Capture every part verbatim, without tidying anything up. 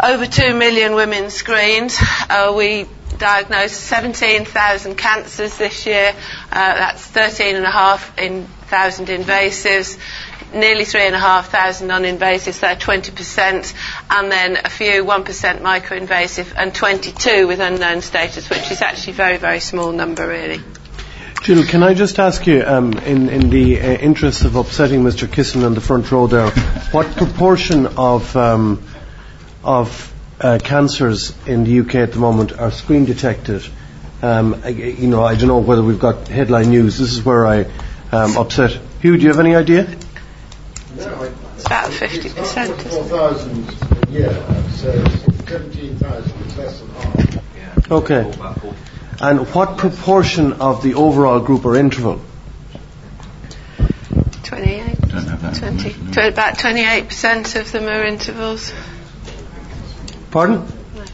over two million women screened. Uh, we diagnosed seventeen thousand cancers this year. Uh, that's thirteen and a half in thousand invasives, nearly three and a half thousand non-invasives, they're twenty percent, and then a few one percent micro-invasive, and twenty-two with unknown status, which is actually a very, very small number, really. Jill, can I just ask you, um, in, in the uh, interest of upsetting Mister Kisson on the front row there, what proportion of um, of uh, cancers in the U K at the moment are screen detected? Um, I, you know, I don't know whether we've got headline news. This is where I um, upset. Hugh, do you have any idea? No, it's about fifty percent. four thousand a year, so seventeen thousand is less than half. Yeah. Okay. And what proportion of the overall group are interval? twenty-eight. Don't have that twenty, no. About twenty-eight percent of them are intervals. Pardon?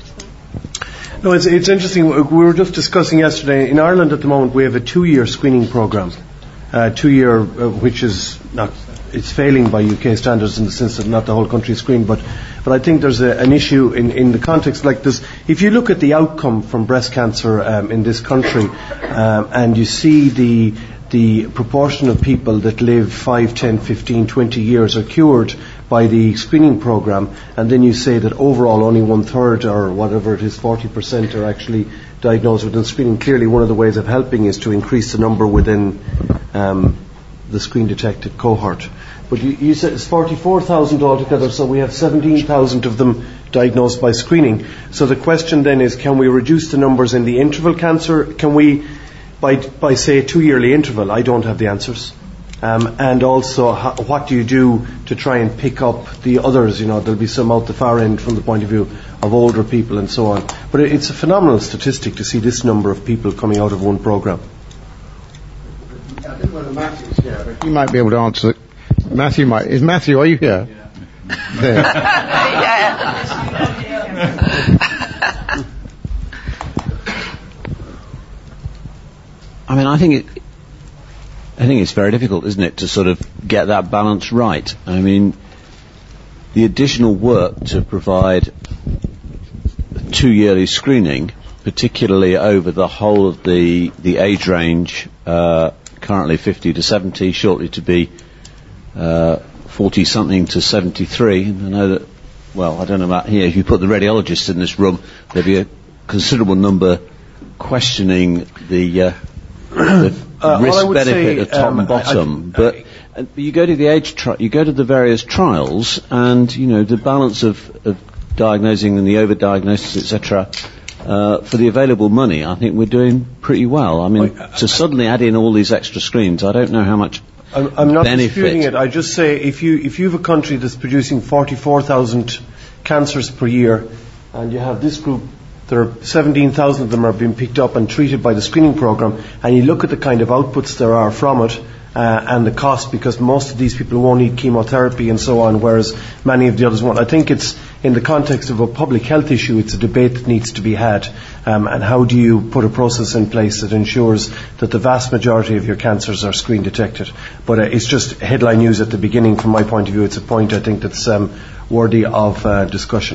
No, it's, it's interesting. We were just discussing yesterday, in Ireland at the moment we have a two-year screening programme. Uh, two-year, uh, which is not, it's failing by U K standards in the sense that not the whole country is screened, but, but I think there's a, an issue in, in the context like this. If you look at the outcome from breast cancer um, in this country, um, and you see the the proportion of people that live five, ten, fifteen, twenty years are cured by the screening programme, and then you say that overall only one third or whatever it is, forty percent are actually diagnosed within screening. Clearly one of the ways of helping is to increase the number within um, the screen detected cohort. But you, you said it's forty-four thousand altogether, so we have seventeen thousand of them diagnosed by screening. So the question then is, can we reduce the numbers in the interval cancer? Can we, by, by say a two-yearly interval? I don't have the answers. Um, and also, how, what do you do to try and pick up the others? You know, there'll be some out the far end from the point of view of older people and so on. But it, it's a phenomenal statistic to see this number of people coming out of one programme. I think whether Matthew's here, but he might be able to answer. Matthew might. Is Matthew, are you here? Yeah. There. Yeah. I mean, I think it, I think it's very difficult, isn't it, to sort of get that balance right. I mean, the additional work to provide two-yearly screening, particularly over the whole of the the age range, uh, currently fifty to seventy, shortly to be uh, forty-something to seventy-three. And I know that, well, I don't know about here, if you put the radiologists in this room, there'd be a considerable number questioning the, uh, the uh, risk-benefit at top um, and bottom. I, I, but uh, you go to the age, tri- you go to the various trials, and, you know, the balance of, of diagnosing and the over-diagnosis, et cetera, Uh, for the available money, I think we're doing pretty well. I mean, to suddenly add in all these extra screens, I don't know how much I'm, I'm not benefit. disputing it. I just say if you if you have a country that's producing forty-four thousand cancers per year, and you have this group, there are seventeen thousand of them are being picked up and treated by the screening program, and you look at the kind of outputs there are from it, uh, and the cost, because most of these people won't need chemotherapy and so on, whereas many of the others won't. I think it's, in the context of a public health issue, it's a debate that needs to be had. Um, and how do you put a process in place that ensures that the vast majority of your cancers are screen detected? But uh, it's just headline news at the beginning. From my point of view, it's a point I think that's um, worthy of uh, discussion.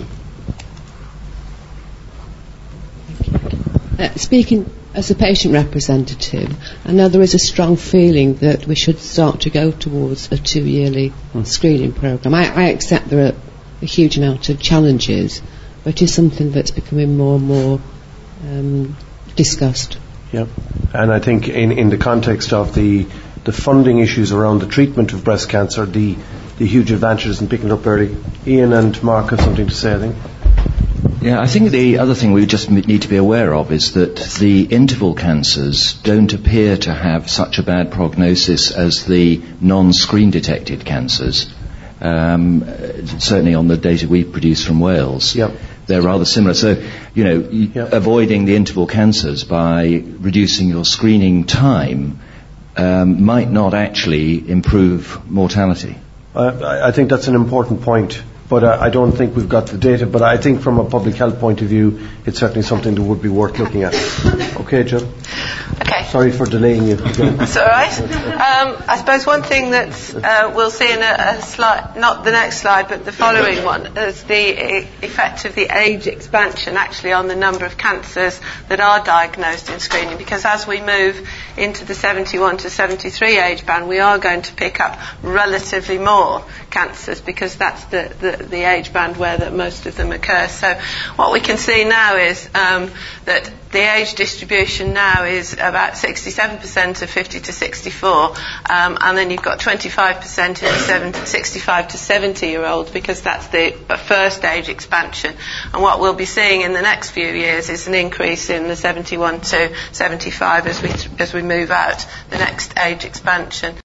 Uh, speaking as a patient representative, I know there is a strong feeling that we should start to go towards a two-yearly mm. screening programme. I, I accept there are a huge amount of challenges, but it's something that's becoming more and more um, discussed. Yeah, and I think in, in the context of the the funding issues around the treatment of breast cancer, the, the huge advantages in picking it up early. Ian and Mark have something to say, I think. Yeah, I think the other thing we just need to be aware of is that the interval cancers don't appear to have such a bad prognosis as the non-screen detected cancers. Um, certainly on the data we produce from Wales, yep. they're rather similar. So, you know, yep. avoiding the interval cancers by reducing your screening time um, might not actually improve mortality. Uh, I think that's an important point. but uh, I don't think we've got the data. But I think from a public health point of view, it's certainly something that would be worth looking at. Okay, Jill? Okay. Sorry for delaying you. That's all right. Um, I suppose one thing that uh, we'll see in a, a slide, not the next slide, but the following one, is the e- effect of the age expansion actually on the number of cancers that are diagnosed in screening. Because as we move into the seventy-one to seventy-three age band, we are going to pick up relatively more cancers because that's the, the, the age band where that most of them occur. So what we can see now is um, that the age distribution now is about sixty-seven percent of fifty to sixty-four, um, and then you've got twenty-five percent in the seventy, sixty-five to seventy year olds, because that's the first age expansion. And what we'll be seeing in the next few years is an increase in the seventy-one to seventy-five as we as we move out the next age expansion.